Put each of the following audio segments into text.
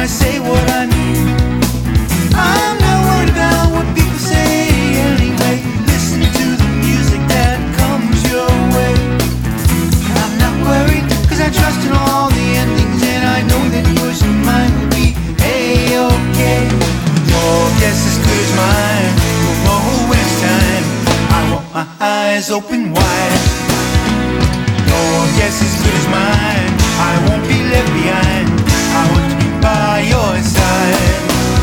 I say what I mean. I'm not worried about what people say anyway. Listen to the music that comes your way. I'm not worried, cause I trust in all the endings, and I know that yours and mine will be A-okay. Your guess as good as mine, you'll know when it's time. I want my eyes open wide. Your guess as good as mine, I won't be left behind. I want to be by your side.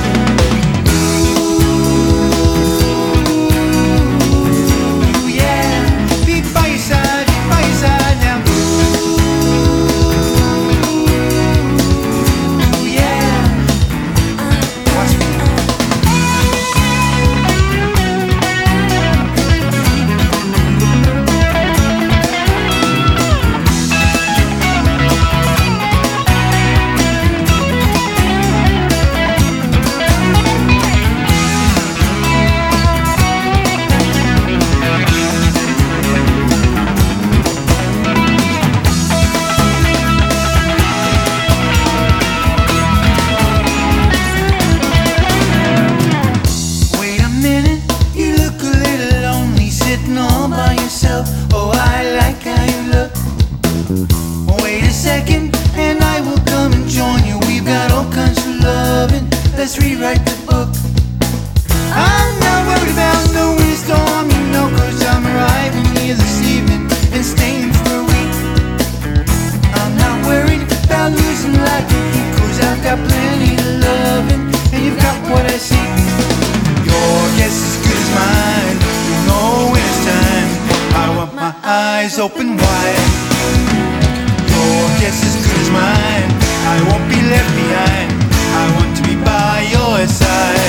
Oh, I like how you look. Wait a second, and I will come and join you. We've got all kinds of loving. Let's rewrite the book. I'm not worried about the windstorm, you know, cause I'm arriving here this evening and staying for a week. I'm not worried about losing like a heat, cause I've got plenty of loving, and you've got what I seek. Your guess is good as mine, you know when it's time. I want my eyes open wide. Your guess is good as mine, I won't be left behind. I want to be by your side.